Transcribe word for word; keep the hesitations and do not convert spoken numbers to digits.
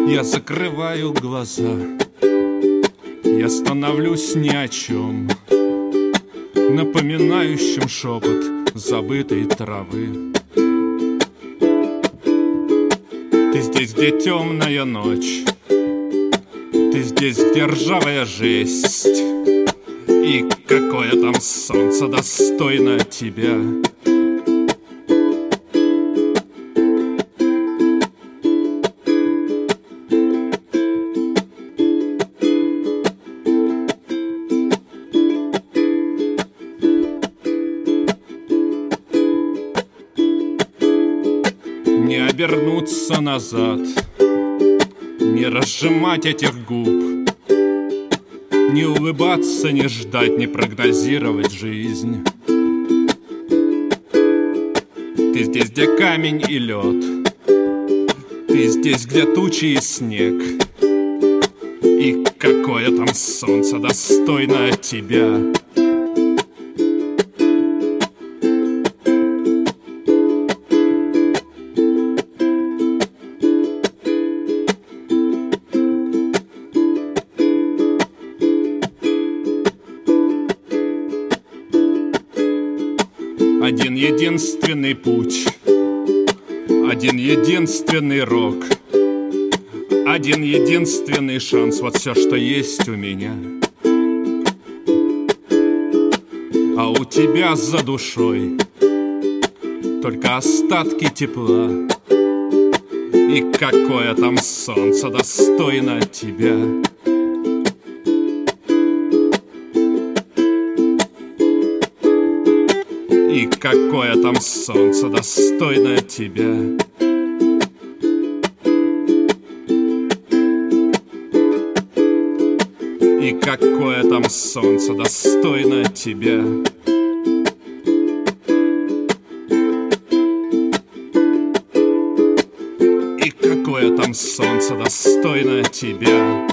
Я закрываю глаза, я становлюсь ни о чем, напоминающим шепот забытой травы. Ты здесь, где темная ночь, ты здесь, где ржавая жесть, и какое там солнце достойно тебя. Не обернуться назад, не разжимать этих губ, не улыбаться, не ждать, не прогнозировать жизнь. Ты здесь, где камень и лед, ты здесь, где тучи и снег, и какое там солнце достойно тебя. Один единственный путь, один единственный рок, один единственный шанс, вот все, что есть у меня. А у тебя за душой только остатки тепла, и какое там солнце достойно тебя. И какое там солнце достойно тебя. И какое там солнце достойно тебя. И какое там солнце достойно тебя.